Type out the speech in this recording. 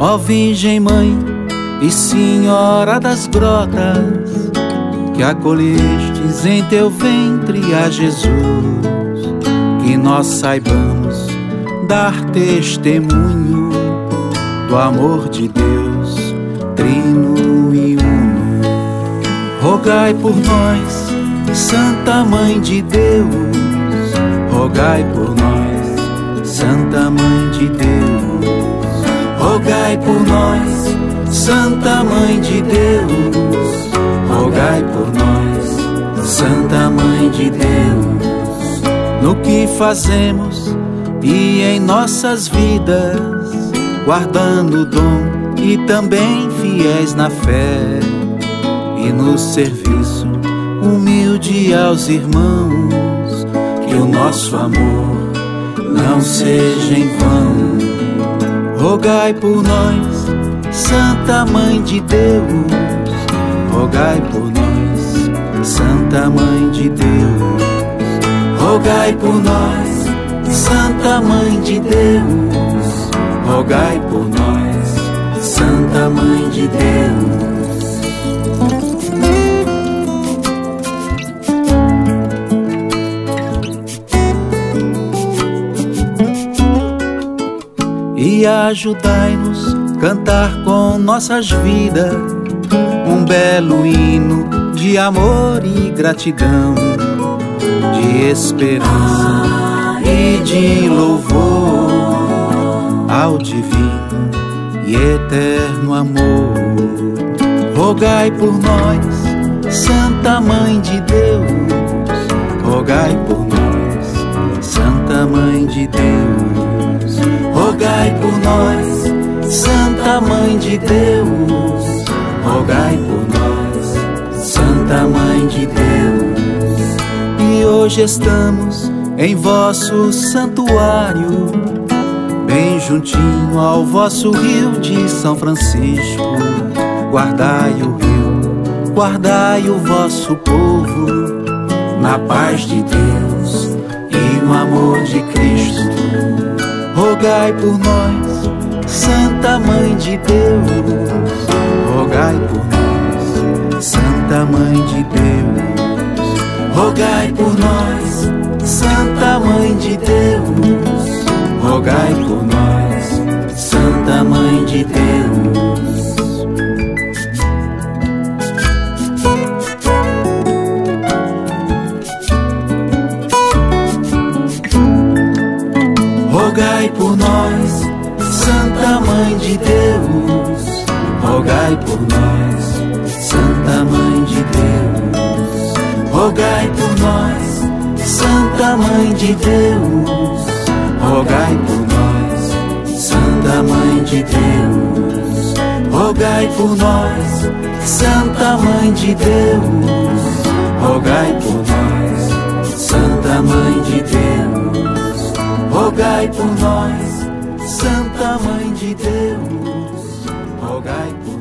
Ó Virgem Mãe e Senhora das grotas, que acolhestes em teu ventre a Jesus, que nós saibamos dar testemunho do amor de Deus, trino e uno. Rogai por nós, Santa Mãe de Deus, rogai por nós, Santa Mãe de Deus, rogai por nós, Santa Mãe de Deus, rogai por nós, Santa Mãe de Deus. No que fazemos e em nossas vidas, guardando o dom e também fiéis na fé, e no serviço humilde aos irmãos, que o nosso amor não seja em vão. Rogai por nós, Santa Mãe de Deus, rogai por nós, Santa Mãe de Deus, rogai por nós, Santa Mãe de Deus, rogai por nós, Santa Mãe de Deus. E ajudai-nos cantar com nossas vidas um belo hino de amor e gratidão, de esperança e de louvor ao divino e eterno amor. Rogai por nós, Santa Mãe de Deus, rogai por nós, Santa Mãe de Deus, rogai por nós, Santa Mãe de Deus, rogai por nós, Santa Mãe de Deus. E hoje estamos em vosso santuário, bem juntinho ao vosso rio de São Francisco. Guardai o rio, guardai o vosso povo, na paz de Deus e no amor de Cristo. Rogai por nós, Santa Mãe de Deus, rogai por nós, Santa Mãe de Deus, rogai por nós, Santa Mãe de Deus, rogai por nós, Santa Mãe de Deus. Rogai por nós, Santa Mãe de Deus, rogai por nós, Santa Mãe de Deus, rogai por nós, Santa Mãe de Deus, rogai por nós, Santa Mãe de Deus, rogai por nós, Santa Mãe de Deus, rogai por nós, Santa Mãe de Deus, rogai por nós, Santa Mãe de Deus, rogai por